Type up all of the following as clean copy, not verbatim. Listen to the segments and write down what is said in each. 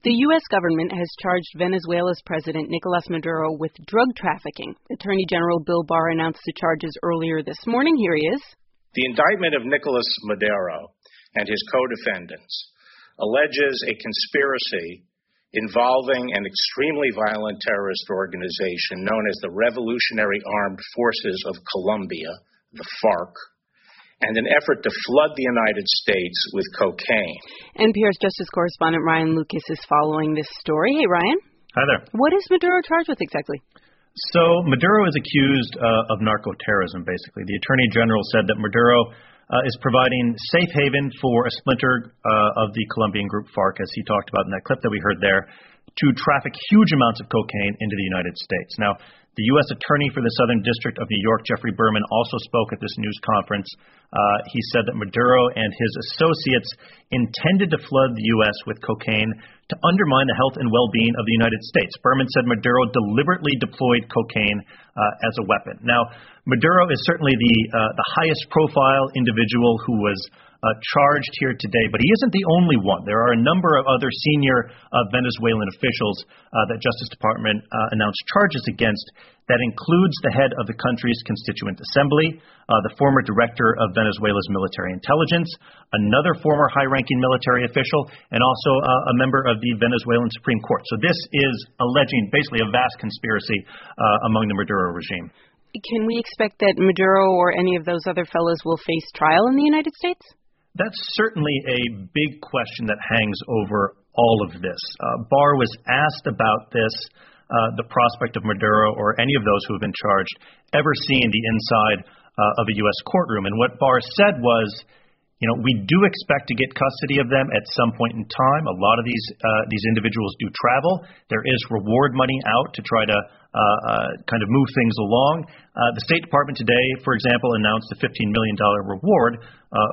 The U.S. government has charged Venezuela's President Nicolas Maduro with drug trafficking. Attorney General Bill Barr announced the charges earlier this morning. Here he is. The indictment of Nicolas Maduro and his co-defendants alleges a conspiracy involving an extremely violent terrorist organization known as the Revolutionary Armed Forces of Colombia, the FARC, and an effort to flood the United States with cocaine. NPR's Justice Correspondent Ryan Lucas is following this story. Hey, Ryan. Hi there. What is Maduro charged with exactly? So Maduro is accused of narco-terrorism, basically. The Attorney General said that Maduro is providing safe haven for a splinter of the Colombian group FARC, as he talked about in that clip that we heard there, to traffic huge amounts of cocaine into the United States. Now, the U.S. Attorney for the Southern District of New York, Jeffrey Berman, also spoke at this news conference. He said that Maduro and his associates intended to flood the U.S. with cocaine to undermine the health and well-being of the United States. Berman said Maduro deliberately deployed cocaine as a weapon. Now, Maduro is certainly the highest-profile individual who was charged here today, but he isn't the only one. There are a number of other senior Venezuelan officials that Justice Department announced charges against. That includes the head of the country's Constituent Assembly, the former director of Venezuela's military intelligence, another former high-ranking military official, and also a member of the Venezuelan Supreme Court. So this is alleging basically a vast conspiracy among the Maduro regime. Can we expect that Maduro or any of those other fellows will face trial in the United States? That's certainly a big question that hangs over all of this. Barr was asked about this, the prospect of Maduro or any of those who have been charged ever seeing the inside of a U.S. courtroom. And what Barr said was, we do expect to get custody of them at some point in time. A lot of these individuals do travel. There is reward money out to try to kind of move things along. The State Department today, for example, announced a $15 million reward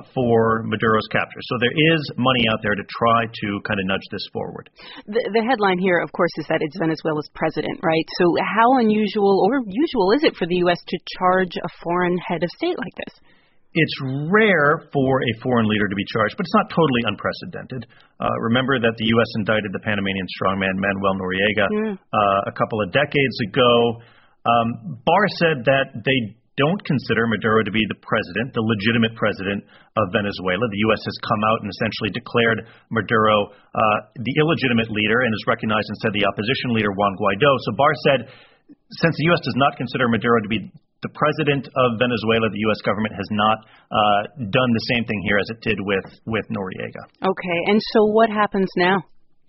for Maduro's capture. So there is money out there to try to kind of nudge this forward. The headline here, of course, is that it's Venezuela's president, right? So how unusual or usual is it for the U.S. to charge a foreign head of state like this? It's rare for a foreign leader to be charged, but it's not totally unprecedented. Remember that the U.S. indicted the Panamanian strongman Manuel Noriega a couple of decades ago. Barr said that they don't consider Maduro to be the president, the legitimate president of Venezuela. The U.S. has come out and essentially declared Maduro the illegitimate leader and has recognized instead the opposition leader, Juan Guaido. So Barr said, since the U.S. does not consider Maduro to be the president of Venezuela, the U.S. government has not done the same thing here as it did with Noriega. Okay, and so what happens now?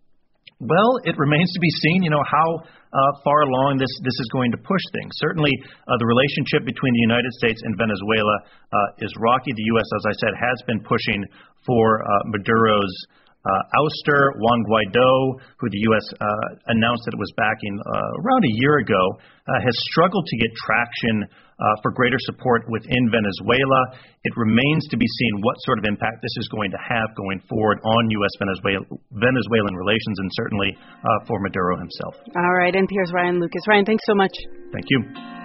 Well, it remains to be seen, how far along this is going to push things. Certainly, the relationship between the United States and Venezuela is rocky. The U.S., as I said, has been pushing for Maduro's ouster. Juan Guaido, who the U.S. announced that it was backing around a year ago, has struggled to get traction for greater support within Venezuela. It remains to be seen what sort of impact this is going to have going forward on U.S.-Venezuelan relations and certainly for Maduro himself. All right, NPR's Ryan Lucas. Ryan, thanks so much. Thank you.